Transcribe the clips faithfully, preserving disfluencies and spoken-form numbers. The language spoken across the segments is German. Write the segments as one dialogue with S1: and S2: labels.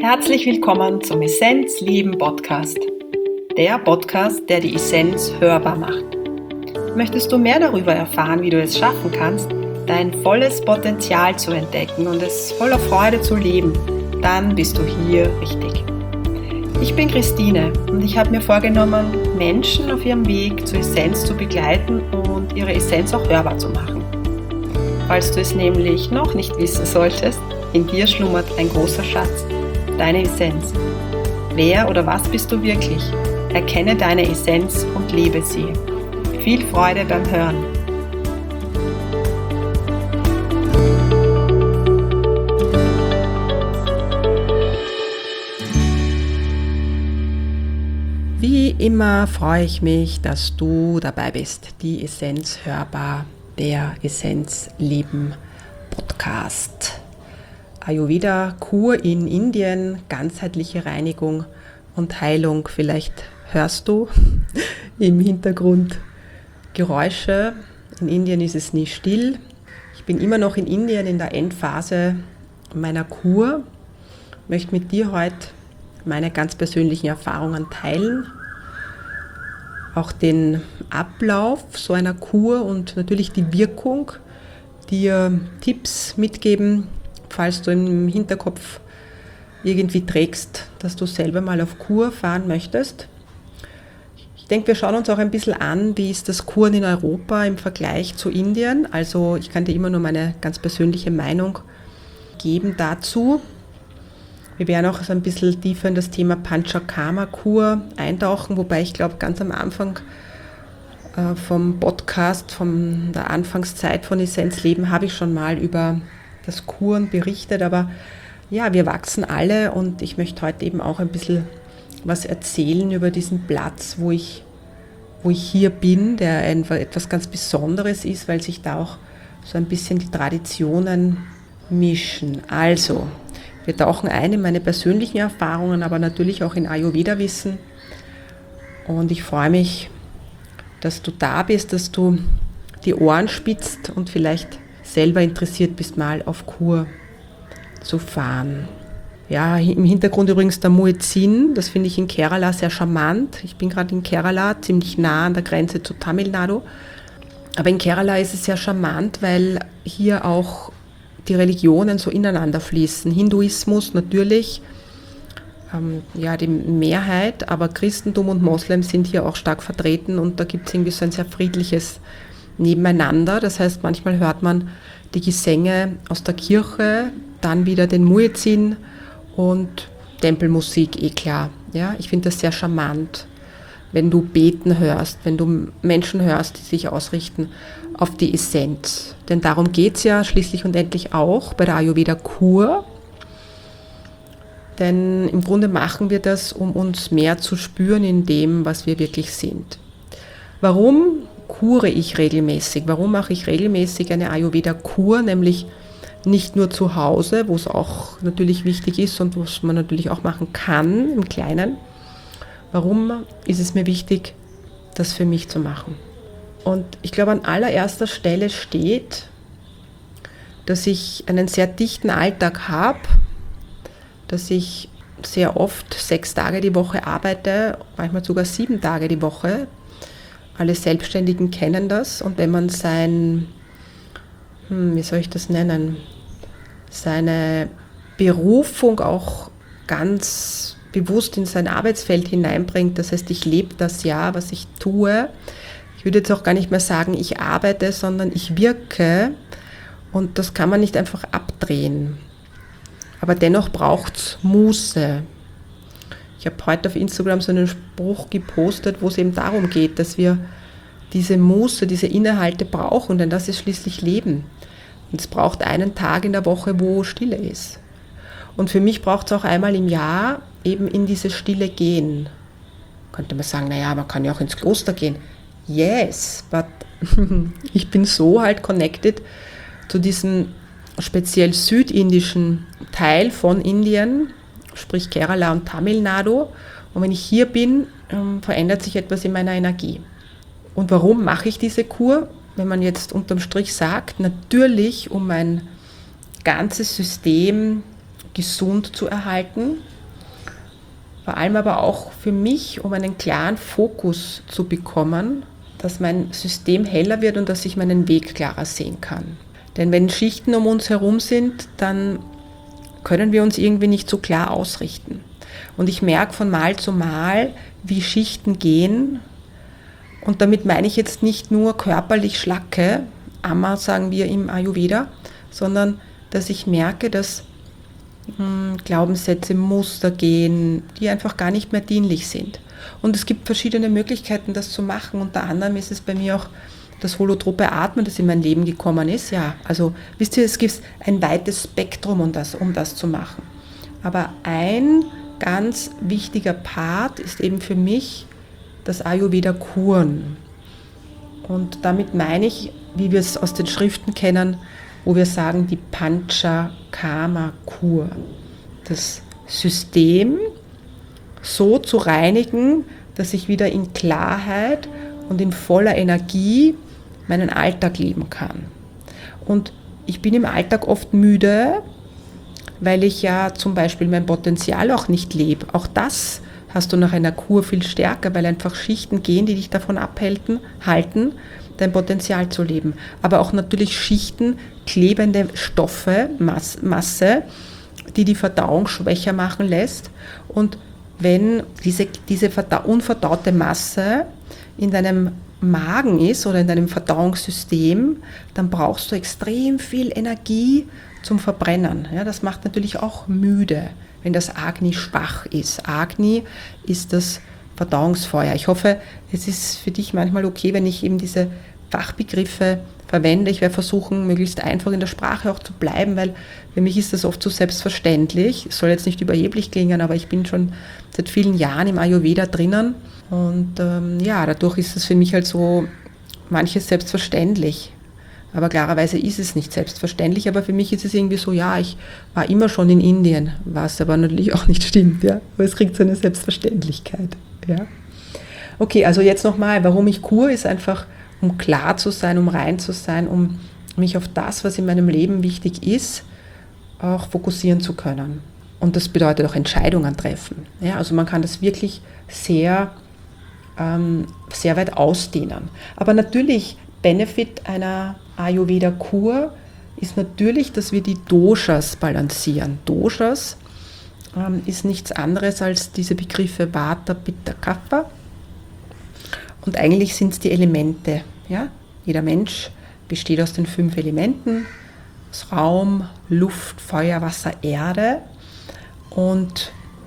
S1: Herzlich willkommen zum Essenz Leben Podcast. Der Podcast, der die Essenz hörbar macht. Möchtest du mehr darüber erfahren, wie du es schaffen kannst, dein volles Potenzial zu entdecken und es voller Freude zu leben, dann bist du hier richtig. Ich bin Christine und ich habe mir vorgenommen, Menschen auf ihrem Weg zur Essenz zu begleiten und ihre Essenz auch hörbar zu machen. Falls du es nämlich noch nicht wissen solltest, in dir schlummert ein großer Schatz, deine Essenz. Wer oder was bist du wirklich? Erkenne deine Essenz und lebe sie. Viel Freude beim Hören. Wie immer freue ich mich, dass du dabei bist. Die Essenz hörbar, der Essenz Leben Podcast. Ayurveda Kur in Indien, ganzheitliche Reinigung und Heilung. Vielleicht hörst du im Hintergrund Geräusche. In Indien ist es nie still. Ich bin immer noch in Indien in der Endphase meiner Kur. Ich möchte mit dir heute meine ganz persönlichen Erfahrungen teilen. Auch den Ablauf so einer Kur und natürlich die Wirkung, dir Tipps mitgeben, falls du im Hinterkopf irgendwie trägst, dass du selber mal auf Kur fahren möchtest. Ich denke, wir schauen uns auch ein bisschen an, wie ist das Kuren in Europa im Vergleich zu Indien. Also ich kann dir immer nur meine ganz persönliche Meinung geben dazu. Wir werden auch so ein bisschen tiefer in das Thema Panchakarma-Kur eintauchen, wobei ich glaube, ganz am Anfang äh, vom Podcast, von der Anfangszeit von Essenz Leben, habe ich schon mal über das Kuren berichtet, aber ja, wir wachsen alle und ich möchte heute eben auch ein bisschen was erzählen über diesen Platz, wo ich, wo ich hier bin, der einfach etwas ganz Besonderes ist, weil sich da auch so ein bisschen die Traditionen mischen. Also, wir tauchen ein in meine persönlichen Erfahrungen, aber natürlich auch in Ayurveda-Wissen und ich freue mich, dass du da bist, dass du die Ohren spitzt und vielleicht selber interessiert bist, mal auf Kur zu fahren. Ja, im Hintergrund übrigens der Muezzin, das finde ich in Kerala sehr charmant. Ich bin gerade in Kerala, ziemlich nah an der Grenze zu Tamil Nadu. Aber in Kerala ist es sehr charmant, weil hier auch die Religionen so ineinander fließen. Hinduismus natürlich, ähm, ja die Mehrheit, aber Christentum und Moslem sind hier auch stark vertreten und da gibt es irgendwie so ein sehr friedliches Nebeneinander. Das heißt, manchmal hört man die Gesänge aus der Kirche, dann wieder den Muezzin und Tempelmusik, eh klar. Ja, ich finde das sehr charmant, wenn du beten hörst, wenn du Menschen hörst, die sich ausrichten auf die Essenz. Denn darum geht es ja schließlich und endlich auch bei der Ayurveda-Kur. Denn im Grunde machen wir das, um uns mehr zu spüren in dem, was wir wirklich sind. Warum kure ich regelmäßig? Warum mache ich regelmäßig eine Ayurveda-Kur? Nämlich nicht nur zu Hause, wo es auch natürlich wichtig ist und was man natürlich auch machen kann im Kleinen. Warum ist es mir wichtig, das für mich zu machen? Und ich glaube, an allererster Stelle steht, dass ich einen sehr dichten Alltag habe, dass ich sehr oft sechs Tage die Woche arbeite, manchmal sogar sieben Tage die Woche. Alle Selbstständigen kennen das und wenn man sein, hm, wie soll ich das nennen, seine Berufung auch ganz bewusst in sein Arbeitsfeld hineinbringt, das heißt, ich lebe das ja, was ich tue. Ich würde jetzt auch gar nicht mehr sagen, ich arbeite, sondern ich wirke und das kann man nicht einfach abdrehen. Aber dennoch braucht es Muße. Ich habe heute auf Instagram so einen Spruch gepostet, wo es eben darum geht, dass wir diese Muße, diese Innehalte brauchen, denn das ist schließlich Leben. Und es braucht einen Tag in der Woche, wo Stille ist. Und für mich braucht es auch einmal im Jahr eben in diese Stille gehen. Könnte man sagen, naja, man kann ja auch ins Kloster gehen. Yes, but ich bin so halt connected zu diesem speziell südindischen Teil von Indien, sprich Kerala und Tamil Nadu. Und wenn ich hier bin, verändert sich etwas in meiner Energie. Und warum mache ich diese Kur? Wenn man jetzt unterm Strich sagt, natürlich um mein ganzes System gesund zu erhalten, Vor allem aber auch für mich, um einen klaren Fokus zu bekommen, dass mein System heller wird und dass ich meinen Weg klarer sehen kann. Denn wenn Schichten um uns herum sind, dann können wir uns irgendwie nicht so klar ausrichten. Und ich merke von Mal zu Mal, wie Schichten gehen. Und damit meine ich jetzt nicht nur körperlich Schlacke, Amma sagen wir im Ayurveda, sondern dass ich merke, dass mh, Glaubenssätze, Muster gehen, die einfach gar nicht mehr dienlich sind. Und es gibt verschiedene Möglichkeiten, das zu machen. Unter anderem ist es bei mir auch das holotrope Atmen, das in mein Leben gekommen ist. Ja, also wisst ihr, es gibt ein weites Spektrum, um das, um das zu machen. Aber ein ganz wichtiger Part ist eben für mich das Ayurveda-Kuren. Und damit meine ich, wie wir es aus den Schriften kennen, wo wir sagen, die Panchakarma-Kur. Das System so zu reinigen, dass ich wieder in Klarheit und in voller Energie meinen Alltag leben kann. Und ich bin im Alltag oft müde, weil ich ja zum Beispiel mein Potenzial auch nicht lebe. Auch das hast du nach einer Kur viel stärker, weil einfach Schichten gehen, die dich davon abhalten, halten, dein Potenzial zu leben. Aber auch natürlich Schichten, klebende Stoffe, Mass, Masse, die die Verdauung schwächer machen lässt. Und wenn diese, diese unverdaute Masse in deinem Magen ist oder in deinem Verdauungssystem, dann brauchst du extrem viel Energie zum Verbrennen. Ja, das macht natürlich auch müde, wenn das Agni schwach ist. Agni ist das Verdauungsfeuer. Ich hoffe, es ist für dich manchmal okay, wenn ich eben diese Fachbegriffe verwende. Ich werde versuchen, möglichst einfach in der Sprache auch zu bleiben, weil für mich ist das oft so selbstverständlich. Es soll jetzt nicht überheblich klingen, aber ich bin schon seit vielen Jahren im Ayurveda drinnen und ähm, ja, dadurch ist es für mich halt so manches selbstverständlich. Aber klarerweise ist es nicht selbstverständlich, aber für mich ist es irgendwie so, ja, ich war immer schon in Indien, was aber natürlich auch nicht stimmt, ja, aber es kriegt so eine Selbstverständlichkeit, ja. Okay, also jetzt nochmal, warum ich kur, ist einfach, um klar zu sein, um rein zu sein, um mich auf das, was in meinem Leben wichtig ist, auch fokussieren zu können. Und das bedeutet auch Entscheidungen treffen. Ja, also man kann das wirklich sehr, ähm, sehr weit ausdehnen. Aber natürlich, Benefit einer Ayurveda-Kur ist natürlich, dass wir die Doshas balancieren. Doshas ähm, ist nichts anderes als diese Begriffe Vata, Pitta, Kapha. Und eigentlich sind es die Elemente. Ja? Jeder Mensch besteht aus den fünf Elementen, aus Raum, Luft, Feuer, Wasser, Erde. Und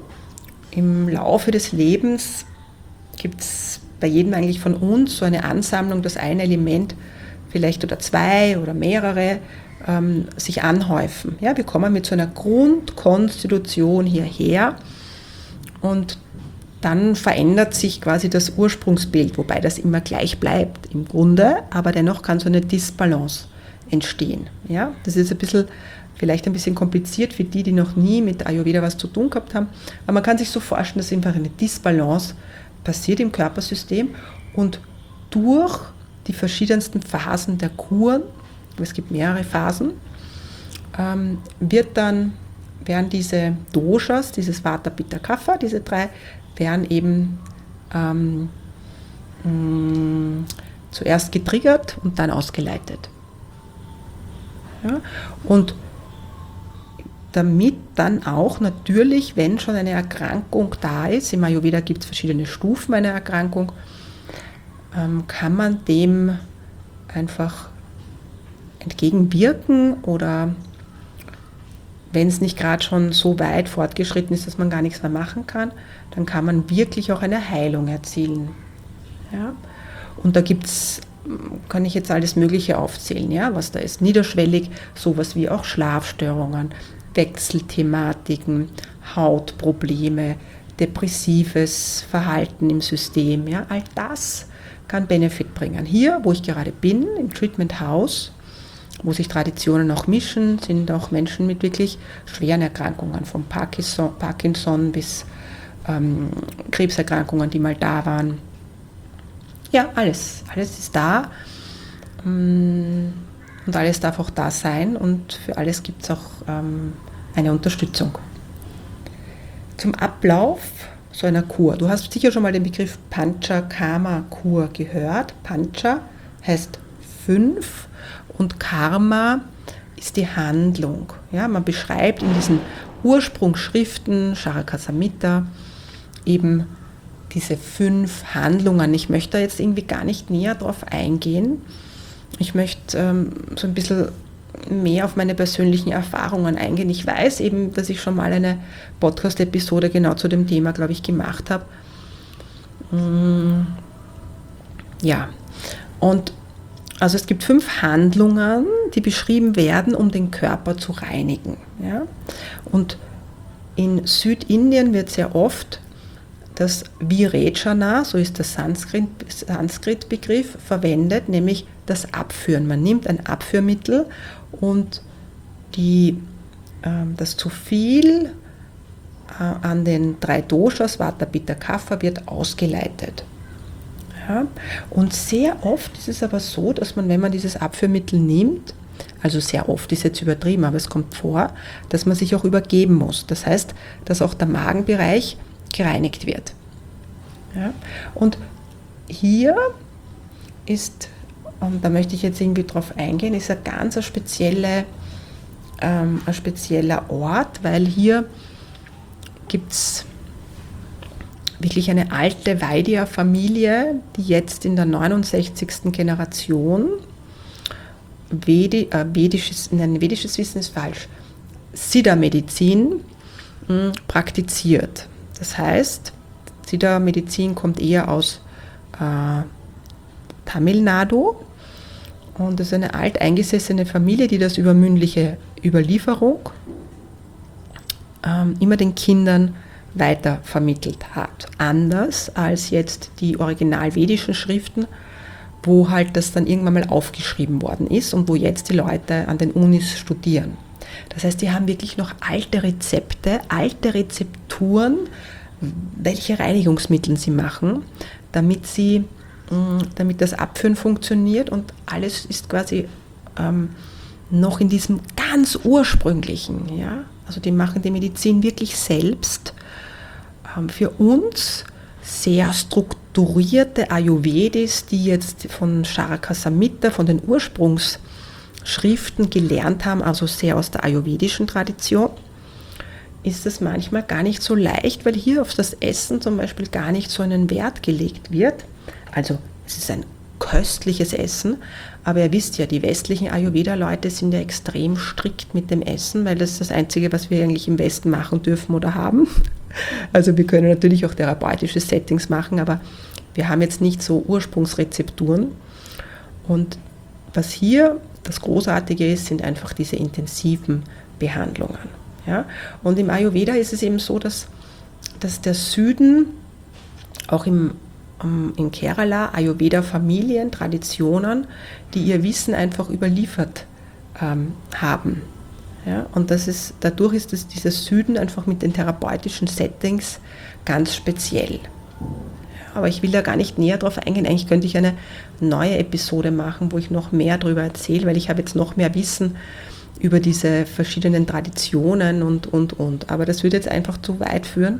S1: im Laufe des Lebens gibt es bei jedem eigentlich von uns so eine Ansammlung, dass ein Element vielleicht oder zwei oder mehrere ähm, sich anhäufen. Ja, wir kommen mit so einer Grundkonstitution hierher und dann verändert sich quasi das Ursprungsbild, wobei das immer gleich bleibt im Grunde, aber dennoch kann so eine Disbalance entstehen. Ja, das ist ein bisschen, vielleicht ein bisschen kompliziert für die, die noch nie mit Ayurveda was zu tun gehabt haben, aber man kann sich so vorstellen, dass einfach eine Disbalance passiert im Körpersystem und durch die verschiedensten Phasen der Kuren, es gibt mehrere Phasen, ähm, wird dann, werden diese Doshas, dieses Vata, Pitta, Kapha, diese drei, werden eben ähm, mh, zuerst getriggert und dann ausgeleitet. Ja? Und damit dann auch natürlich, wenn schon eine Erkrankung da ist, im Ayurveda gibt es verschiedene Stufen einer Erkrankung, ähm, kann man dem einfach entgegenwirken oder wenn es nicht gerade schon so weit fortgeschritten ist, dass man gar nichts mehr machen kann, dann kann man wirklich auch eine Heilung erzielen. Ja? Und da gibt es, kann ich jetzt alles Mögliche aufzählen, ja, was da ist. Niederschwellig, sowas wie auch Schlafstörungen, Wechselthematiken, Hautprobleme, depressives Verhalten im System. Ja, all das kann Benefit bringen. Hier, wo ich gerade bin, im Treatment House, wo sich Traditionen auch mischen, sind auch Menschen mit wirklich schweren Erkrankungen, von Parkinson, Parkinson bis ähm, Krebserkrankungen, die mal da waren. Ja, alles, alles ist da und alles darf auch da sein und für alles gibt es auch ähm, eine Unterstützung. Zum Ablauf, so einer Kur. Du hast sicher schon mal den Begriff Panchakarma-Kur gehört. Pancha heißt fünf und Karma ist die Handlung. Ja, man beschreibt in diesen Ursprungsschriften, Charaka Samhita, eben diese fünf Handlungen. Ich möchte da jetzt irgendwie gar nicht näher drauf eingehen. Ich möchte ähm, so ein bisschen mehr auf meine persönlichen Erfahrungen eingehen. Ich weiß eben, dass ich schon mal eine Podcast-Episode genau zu dem Thema, glaube ich, gemacht habe. Ja, und also es gibt fünf Handlungen, die beschrieben werden, um den Körper zu reinigen. Ja? Und in Südindien wird sehr oft das Virechana, so ist der Sanskrit, Sanskrit-Begriff, verwendet, nämlich das Abführen. Man nimmt ein Abführmittel und die, äh, das zu viel äh, an den drei Doshas, Vata, Pitta, Kapha, wird ausgeleitet. Ja? Und sehr oft ist es aber so, dass man, wenn man dieses Abführmittel nimmt, also sehr oft ist jetzt übertrieben, aber es kommt vor, dass man sich auch übergeben muss. Das heißt, dass auch der Magenbereich gereinigt wird. Ja? Und hier ist, und da möchte ich jetzt irgendwie drauf eingehen, ist ein ganz spezielle, ähm, ein spezieller Ort, weil hier gibt es wirklich eine alte Vaidya-Familie, die jetzt in der neunundsechzigsten Generation Vedi, äh, vedisches, nein, vedisches Wissen ist falsch, Siddha-Medizin mh, praktiziert. Das heißt, Siddha-Medizin kommt eher aus äh, Tamil Nadu und es ist eine alteingesessene Familie, die das über mündliche Überlieferung ähm, immer den Kindern weiter vermittelt hat. Anders als jetzt die original-vedischen Schriften, wo halt das dann irgendwann mal aufgeschrieben worden ist und wo jetzt die Leute an den Unis studieren. Das heißt, die haben wirklich noch alte Rezepte, alte Rezepturen, welche Reinigungsmittel sie machen, damit, sie, damit das Abführen funktioniert und alles ist quasi ähm, noch in diesem ganz ursprünglichen. Ja? Also die machen die Medizin wirklich selbst. Ähm, für uns sehr strukturierte Ayurvedis, die jetzt von Charaka Samhita, von den Ursprungsschriften gelernt haben, also sehr aus der ayurvedischen Tradition, ist es manchmal gar nicht so leicht, weil hier auf das Essen zum Beispiel gar nicht so einen Wert gelegt wird. Also es ist ein köstliches Essen, aber ihr wisst ja, die westlichen Ayurveda-Leute sind ja extrem strikt mit dem Essen, weil das ist das Einzige, was wir eigentlich im Westen machen dürfen oder haben. Also wir können natürlich auch therapeutische Settings machen, aber wir haben jetzt nicht so Ursprungsrezepturen. Und was hier das Großartige ist, sind einfach diese intensiven Behandlungen. Ja? Und im Ayurveda ist es eben so, dass, dass der Süden, auch im, um, in Kerala, Ayurveda-Familien, Traditionen, die ihr Wissen einfach überliefert ähm, haben. Ja? Und das ist, dadurch ist es, dieser Süden einfach mit den therapeutischen Settings ganz speziell. Ja, aber ich will da gar nicht näher drauf eingehen. Eigentlich könnte ich eine neue Episode machen, wo ich noch mehr darüber erzähle, weil ich habe jetzt noch mehr Wissen über diese verschiedenen Traditionen und, und, und. Aber das würde jetzt einfach zu weit führen.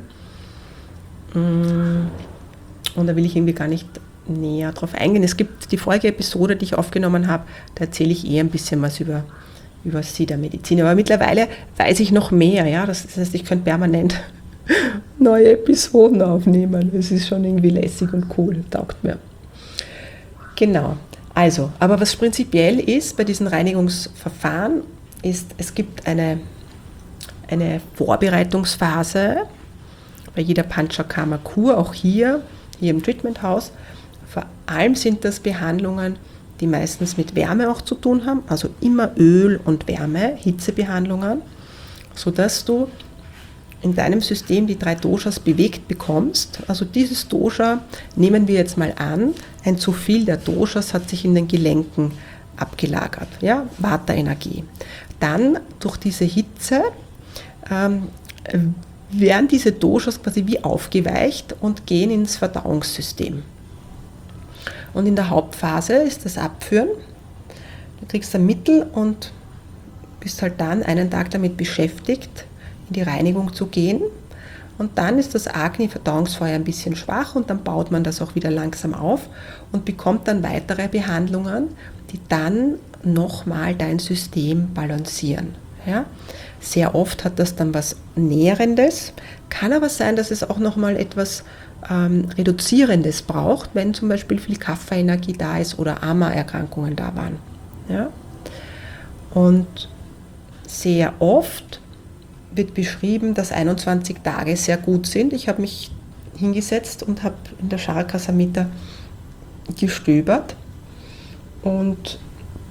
S1: Und da will ich irgendwie gar nicht näher drauf eingehen. Es gibt die Folgeepisode, die ich aufgenommen habe, da erzähle ich eher ein bisschen was über, über Siddha-Medizin. Aber mittlerweile weiß ich noch mehr. Ja? Das heißt, ich könnte permanent neue Episoden aufnehmen. Es ist schon irgendwie lässig und cool, taugt mir. Genau. Also, aber was prinzipiell ist bei diesen Reinigungsverfahren, ist, es gibt eine, eine Vorbereitungsphase bei jeder Panchakarma-Kur, auch hier, hier im Treatmenthaus. Vor allem sind das Behandlungen, die meistens mit Wärme auch zu tun haben, also immer Öl und Wärme, Hitzebehandlungen, sodass du in deinem System die drei Doshas bewegt bekommst. Also dieses Dosha, nehmen wir jetzt mal an, ein zu viel der Doshas hat sich in den Gelenken abgelagert, ja, Vata-Energie. Dann durch diese Hitze ähm, werden diese Doshas quasi wie aufgeweicht und gehen ins Verdauungssystem. Und in der Hauptphase ist das Abführen. Du kriegst ein Mittel und bist halt dann einen Tag damit beschäftigt, in die Reinigung zu gehen. und dann ist das Agni-Verdauungsfeuer ein bisschen schwach und dann baut man das auch wieder langsam auf und bekommt dann weitere Behandlungen, die dann nochmal dein System balancieren. Ja? Sehr oft hat das dann was Nährendes, kann aber sein, dass es auch nochmal etwas ähm, Reduzierendes braucht, wenn zum Beispiel viel Kaffeenergie da ist oder Ama-Erkrankungen da waren. Ja? Und sehr oft wird beschrieben, dass einundzwanzig Tage sehr gut sind. Ich habe mich hingesetzt und habe in der Charaka Samhita gestöbert und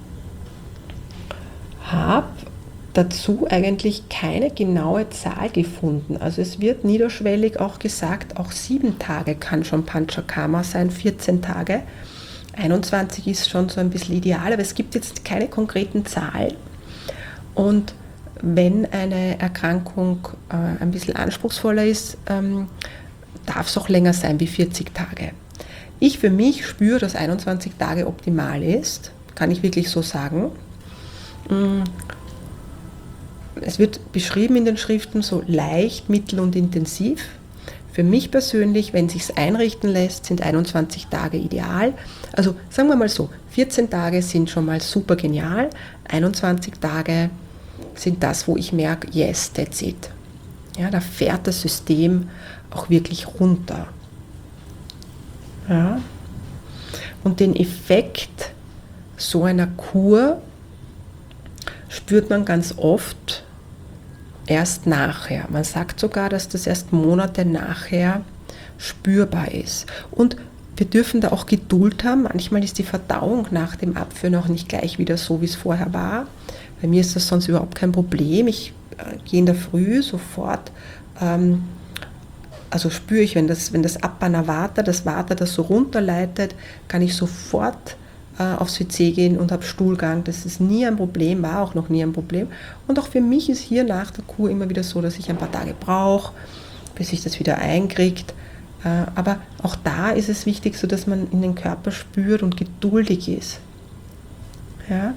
S1: habe dazu eigentlich keine genaue Zahl gefunden. Also es wird niederschwellig auch gesagt, auch sieben Tage kann schon Panchakarma sein, vierzehn Tage. einundzwanzig ist schon so ein bisschen ideal, aber es gibt jetzt keine konkreten Zahlen. Und wenn eine Erkrankung äh, ein bisschen anspruchsvoller ist, ähm, darf es auch länger sein wie vierzig Tage. Ich für mich spüre, dass einundzwanzig Tage optimal ist, kann ich wirklich so sagen. Es wird beschrieben in den Schriften so leicht, mittel und intensiv. Für mich persönlich, wenn es sich einrichten lässt, sind einundzwanzig Tage ideal. Also sagen wir mal so, vierzehn Tage sind schon mal super genial, einundzwanzig Tage sind das, wo ich merke, yes, that's it. Ja, da fährt das System auch wirklich runter. Ja. Und den Effekt so einer Kur spürt man ganz oft erst nachher. Man sagt sogar, dass das erst Monate nachher spürbar ist. Und wir dürfen da auch Geduld haben. Manchmal ist die Verdauung nach dem Abführen auch nicht gleich wieder so, wie es vorher war. Bei mir ist das sonst überhaupt kein Problem. Ich äh, gehe in der Früh sofort, ähm, also spüre ich, wenn das, wenn das Appana Vata, das Vata, das so runterleitet, kann ich sofort äh, aufs W C gehen und habe Stuhlgang. Das ist nie ein Problem, war auch noch nie ein Problem. Und auch für mich ist hier nach der Kur immer wieder so, dass ich ein paar Tage brauche, bis sich das wieder einkriegt. Äh, aber auch da ist es wichtig, so dass man in den Körper spürt und geduldig ist. Ja?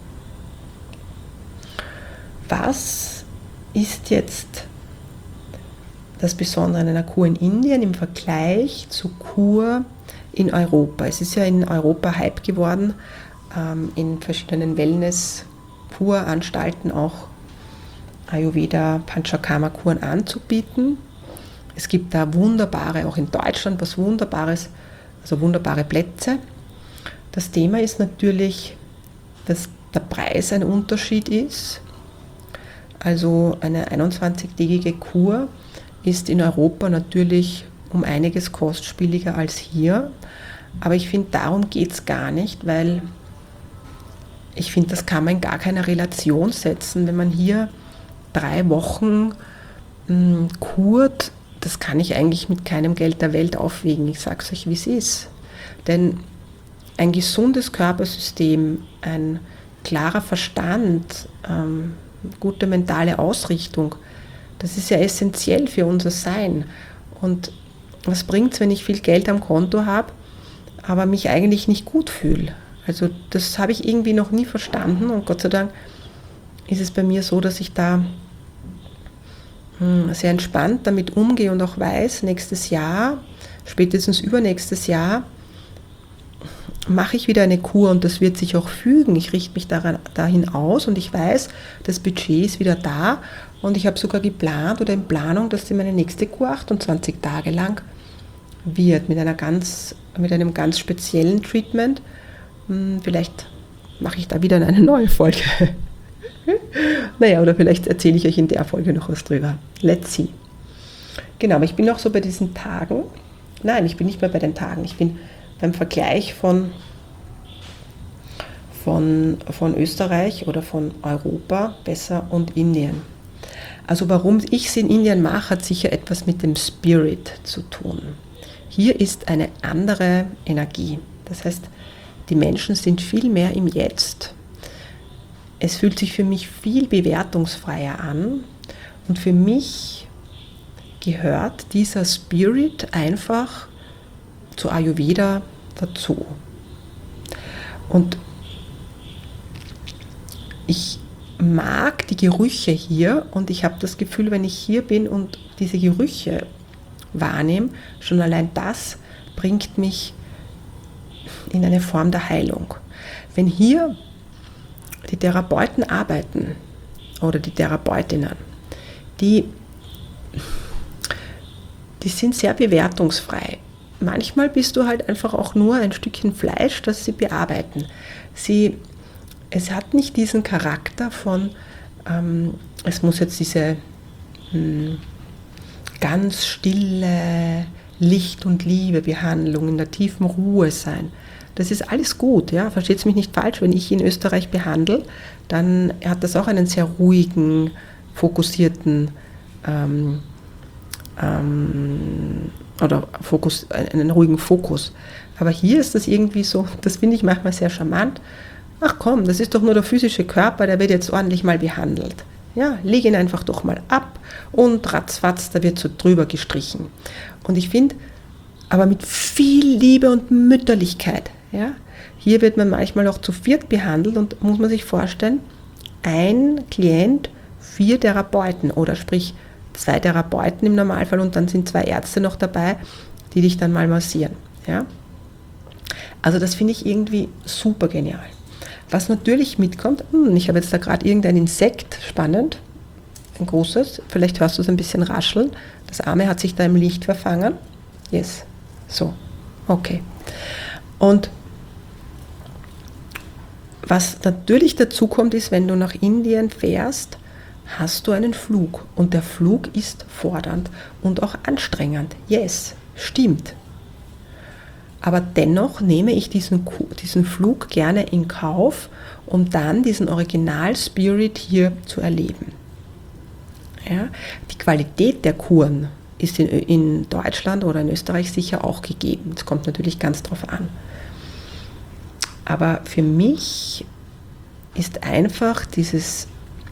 S1: Was ist jetzt das Besondere an einer Kur in Indien im Vergleich zur Kur in Europa? Es ist ja in Europa Hype geworden, in verschiedenen Wellness-Kuranstalten auch Ayurveda, Panchakarma-Kuren anzubieten. Es gibt da wunderbare, auch in Deutschland was Wunderbares, also wunderbare Plätze. Das Thema ist natürlich, dass der Preis ein Unterschied ist. Also eine einundzwanzigtägige Kur ist in Europa natürlich um einiges kostspieliger als hier. Aber ich finde, darum geht es gar nicht, weil ich finde, das kann man in gar keiner Relation setzen. Wenn man hier drei Wochen mh, kurt, das kann ich eigentlich mit keinem Geld der Welt aufwiegen. Ich sage es euch, wie es ist. Denn ein gesundes Körpersystem, ein klarer Verstand, ähm, gute mentale Ausrichtung, das ist ja essentiell für unser Sein. Und was bringt es, wenn ich viel Geld am Konto habe, aber mich eigentlich nicht gut fühle? Also das habe ich irgendwie noch nie verstanden und Gott sei Dank ist es bei mir so, dass ich da hm, sehr entspannt damit umgehe und auch weiß, nächstes Jahr, spätestens übernächstes Jahr, mache ich wieder eine Kur und das wird sich auch fügen. Ich richte mich daran, dahin aus und ich weiß, das Budget ist wieder da und ich habe sogar geplant oder in Planung, dass die meine nächste Kur achtundzwanzig Tage lang wird mit einer ganz, mit einem ganz speziellen Treatment. Vielleicht mache ich da wieder eine neue Folge. Naja, oder vielleicht erzähle ich euch in der Folge noch was drüber. Let's see. Genau, aber ich bin auch so bei diesen Tagen. Nein, ich bin nicht mehr bei den Tagen. Ich bin beim Vergleich von, von, von Österreich oder von Europa besser und Indien. Also warum ich es in Indien mache, hat sicher etwas mit dem Spirit zu tun. Hier ist eine andere Energie. Das heißt, die Menschen sind viel mehr im Jetzt. Es fühlt sich für mich viel bewertungsfreier an und für mich gehört dieser Spirit einfach zu Ayurveda dazu. Und ich mag die Gerüche hier und ich habe das Gefühl, wenn ich hier bin und diese Gerüche wahrnehme, schon allein das bringt mich in eine Form der Heilung. Wenn hier die Therapeuten arbeiten oder die Therapeutinnen, die, die sind sehr bewertungsfrei. Manchmal bist du halt einfach auch nur ein Stückchen Fleisch, das sie bearbeiten. Sie, es hat nicht diesen Charakter von, ähm, es muss jetzt diese mh, ganz stille Licht- und Liebe-Behandlung in der tiefen Ruhe sein. Das ist alles gut, ja, versteht es mich nicht falsch, wenn ich in Österreich behandle, dann hat das auch einen sehr ruhigen, fokussierten ähm, ähm, oder Fokus, einen ruhigen Fokus. Aber hier ist das irgendwie so, das finde ich manchmal sehr charmant. Ach komm, das ist doch nur der physische Körper, der wird jetzt ordentlich mal behandelt. Ja, leg ihn einfach doch mal ab und ratzfatz, da wird so drüber gestrichen. Und ich finde, aber mit viel Liebe und Mütterlichkeit. Ja? Hier wird man manchmal auch zu viert behandelt und muss man sich vorstellen, ein Klient, vier Therapeuten oder sprich zwei Therapeuten im Normalfall und dann sind zwei Ärzte noch dabei, die dich dann mal massieren. Ja? Also das finde ich irgendwie super genial. Was natürlich mitkommt, hm, ich habe jetzt da gerade irgendein Insekt, spannend, ein großes, vielleicht hörst du es ein bisschen rascheln, das Arme hat sich da im Licht verfangen. Yes, so, okay. Und was natürlich dazu kommt, ist, wenn du nach Indien fährst, hast du einen Flug. Und der Flug ist fordernd und auch anstrengend. Yes, stimmt. Aber dennoch nehme ich diesen, diesen Flug gerne in Kauf, um dann diesen Original-Spirit hier zu erleben. Ja, die Qualität der Kuren ist in, in Deutschland oder in Österreich sicher auch gegeben. Es kommt natürlich ganz drauf an. Aber für mich ist einfach dieses,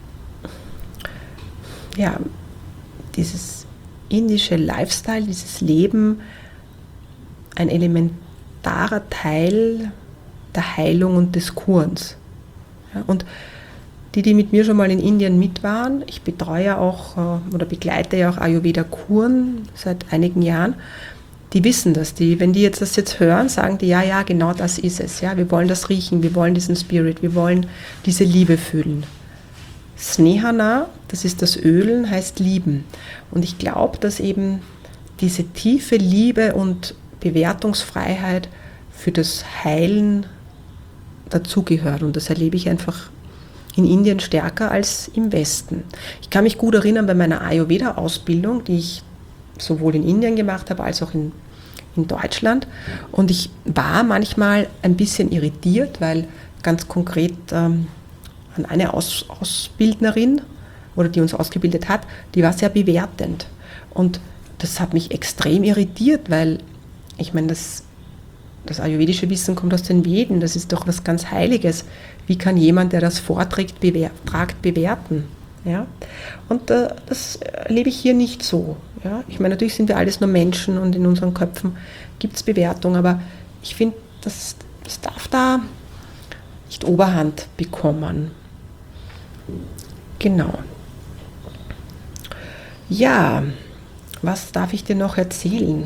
S1: ja, dieses indische Lifestyle, dieses Leben ein elementarer Teil der Heilung und des Kurens. Ja, und die, die mit mir schon mal in Indien mit waren, ich betreue ja auch oder begleite ja auch Ayurveda-Kuren seit einigen Jahren, die wissen das. Die, wenn die jetzt das jetzt hören, sagen die, ja, ja, genau das ist es. Ja, wir wollen das riechen, wir wollen diesen Spirit, wir wollen diese Liebe fühlen. Snehana, das ist das Ölen, heißt lieben. Und ich glaube, dass eben diese tiefe Liebe und Bewertungsfreiheit für das Heilen dazugehört. Und das erlebe ich einfach in Indien stärker als im Westen. Ich kann mich gut erinnern bei meiner Ayurveda-Ausbildung, die ich sowohl in Indien gemacht habe als auch in, in Deutschland. Und ich war manchmal ein bisschen irritiert, weil ganz konkret ähm, eine Aus, Ausbildnerin oder die uns ausgebildet hat, die war sehr bewertend. Und das hat mich extrem irritiert, weil ich meine, das, das ayurvedische Wissen kommt aus den Veden, das ist doch was ganz Heiliges. Wie kann jemand, der das vorträgt, bewer- tragt, bewerten? Ja? Und äh, das erlebe ich hier nicht so. Ja? Ich meine, natürlich sind wir alles nur Menschen und in unseren Köpfen gibt es Bewertung, aber ich finde, das, das darf da nicht Oberhand bekommen. Genau. Ja, was darf ich dir noch erzählen?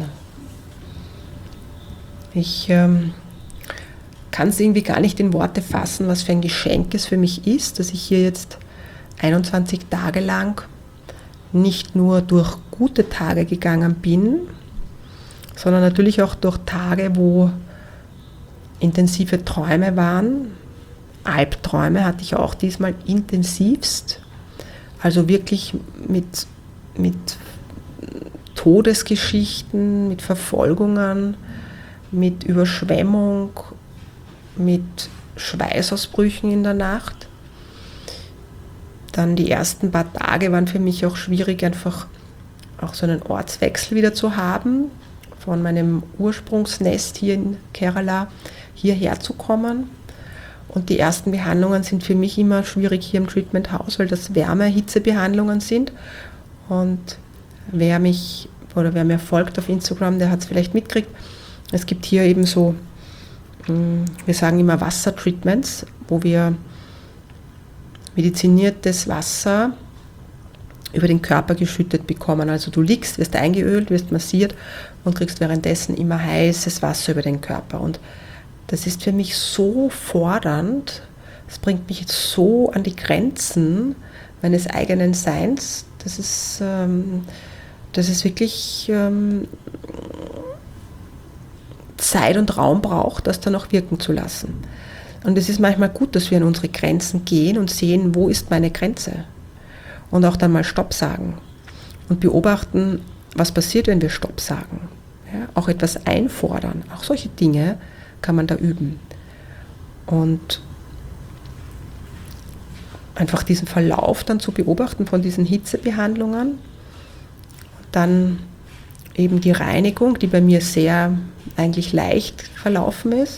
S1: Ich ähm, kann es irgendwie gar nicht in Worte fassen, was für ein Geschenk es für mich ist, dass ich hier jetzt einundzwanzig Tage lang nicht nur durch gute Tage gegangen bin, sondern natürlich auch durch Tage, wo intensive Träume waren. Albträume hatte ich auch diesmal intensivst, also wirklich mit, mit Todesgeschichten, mit Verfolgungen, mit Überschwemmung, mit Schweißausbrüchen in der Nacht. Dann die ersten paar Tage waren für mich auch schwierig, einfach auch so einen Ortswechsel wieder zu haben, von meinem Ursprungsnest hier in Kerala hierher zu kommen. Und die ersten Behandlungen sind für mich immer schwierig hier im Treatment-Haus, weil das Wärme-Hitze-Behandlungen sind. Und wer mich oder wer mir folgt auf Instagram, der hat es vielleicht mitgekriegt. Es gibt hier eben so, wir sagen immer Wassertreatments, wo wir mediziniertes Wasser über den Körper geschüttet bekommen. Also du liegst, wirst eingeölt, wirst massiert und kriegst währenddessen immer heißes Wasser über den Körper. Und das ist für mich so fordernd, das bringt mich jetzt so an die Grenzen meines eigenen Seins. Das ist, ähm, das ist wirklich ähm, Zeit und Raum braucht, das dann auch wirken zu lassen. Und es ist manchmal gut, dass wir an unsere Grenzen gehen und sehen, wo ist meine Grenze? Und auch dann mal Stopp sagen und beobachten, was passiert, wenn wir Stopp sagen. Ja, auch etwas einfordern, auch solche Dinge kann man da üben. Und einfach diesen Verlauf dann zu beobachten von diesen Hitzebehandlungen. Dann eben die Reinigung, die bei mir sehr eigentlich leicht verlaufen ist.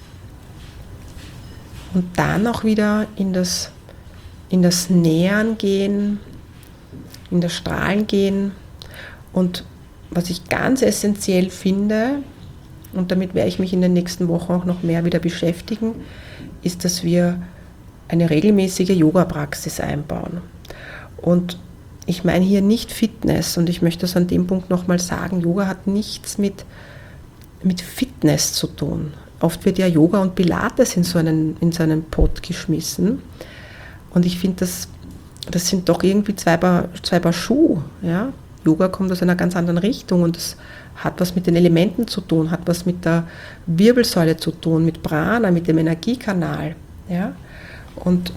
S1: Und dann auch wieder in das, in das Nähern gehen, in das Strahlen gehen. Und was ich ganz essentiell finde, und damit werde ich mich in den nächsten Wochen auch noch mehr wieder beschäftigen, ist, dass wir eine regelmäßige Yoga-Praxis einbauen. Und ich meine hier nicht Fitness, und ich möchte das an dem Punkt nochmal sagen, Yoga hat nichts mit, mit Fitness zu tun. Oft wird ja Yoga und Pilates in so einen, in so einen Pott geschmissen. Und ich finde, das, das sind doch irgendwie zwei Paar, zwei Paar Schuhe. Ja? Yoga kommt aus einer ganz anderen Richtung und es hat was mit den Elementen zu tun, hat was mit der Wirbelsäule zu tun, mit Prana, mit dem Energiekanal. Ja? Und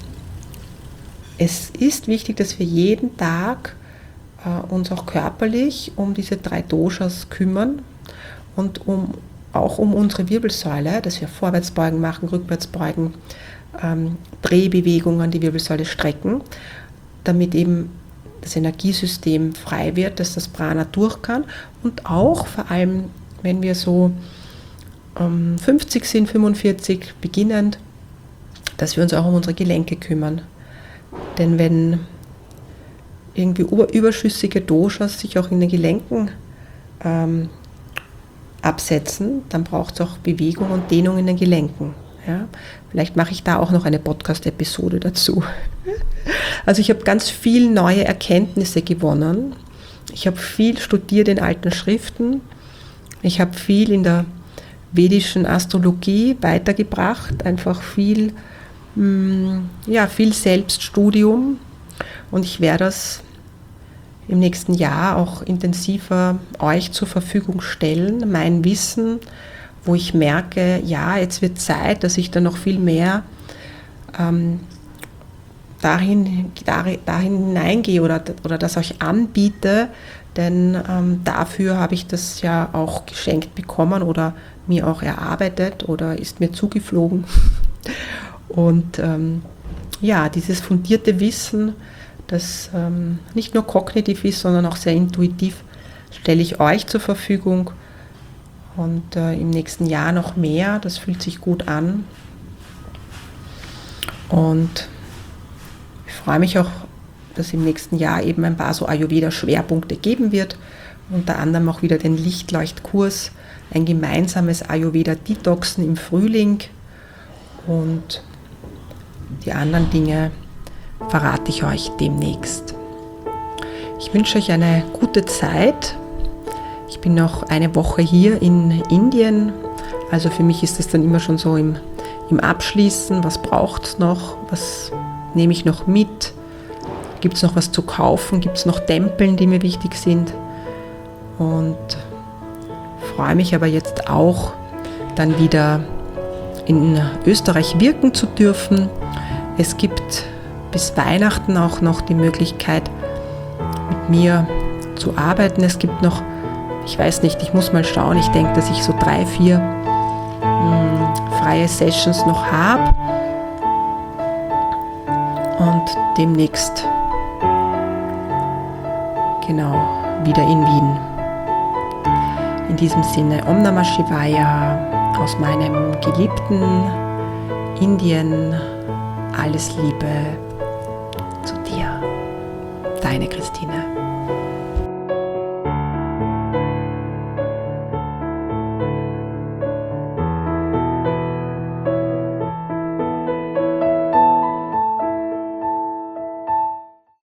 S1: es ist wichtig, dass wir jeden Tag äh, uns auch körperlich um diese drei Doshas kümmern und um, auch um unsere Wirbelsäule, dass wir Vorwärtsbeugen machen, Rückwärtsbeugen, ähm, Drehbewegungen, die Wirbelsäule strecken, damit eben das Energiesystem frei wird, dass das Prana durch kann und auch vor allem, wenn wir so ähm, fünfzig sind, fünfundvierzig beginnend, dass wir uns auch um unsere Gelenke kümmern. Denn wenn irgendwie überschüssige Doshas sich auch in den Gelenken ähm, absetzen, dann braucht es auch Bewegung und Dehnung in den Gelenken. Ja? Vielleicht mache ich da auch noch eine Podcast-Episode dazu. Also ich habe ganz viel neue Erkenntnisse gewonnen. Ich habe viel studiert in alten Schriften. Ich habe viel in der vedischen Astrologie weitergebracht, einfach viel, mh, ja, viel Selbststudium. Und ich werde das im nächsten Jahr auch intensiver euch zur Verfügung stellen, mein Wissen, wo ich merke, ja, jetzt wird Zeit, dass ich da noch viel mehr ähm, dahin, dahin, dahin hineingehe oder, oder das euch anbiete, denn ähm, dafür habe ich das ja auch geschenkt bekommen oder mir auch erarbeitet oder ist mir zugeflogen. Und ähm, ja, dieses fundierte Wissen, das ähm, nicht nur kognitiv ist, sondern auch sehr intuitiv, stelle ich euch zur Verfügung und äh, im nächsten Jahr noch mehr. Das fühlt sich gut an und ich freue mich auch, dass im nächsten Jahr eben ein paar so Ayurveda-Schwerpunkte geben wird, unter anderem auch wieder den Lichtleuchtkurs, ein gemeinsames Ayurveda-Detoxen im Frühling und die anderen Dinge verrate ich euch demnächst. Ich wünsche euch eine gute Zeit. Ich bin noch eine Woche hier in Indien, also für mich ist es dann immer schon so im, im Abschließen, was braucht es noch, was nehme ich noch mit, gibt es noch was zu kaufen, gibt es noch Tempeln, die mir wichtig sind und freue mich aber jetzt auch, dann wieder in Österreich wirken zu dürfen. Es gibt bis Weihnachten auch noch die Möglichkeit, mit mir zu arbeiten. Es gibt noch, ich weiß nicht, ich muss mal schauen, ich denke, dass ich so drei, vier mh, freie Sessions noch habe und demnächst genau wieder in Wien. In diesem Sinne, Om Namah Shivaya aus meinem geliebten Indien. Alles Liebe zu dir, deine Christine.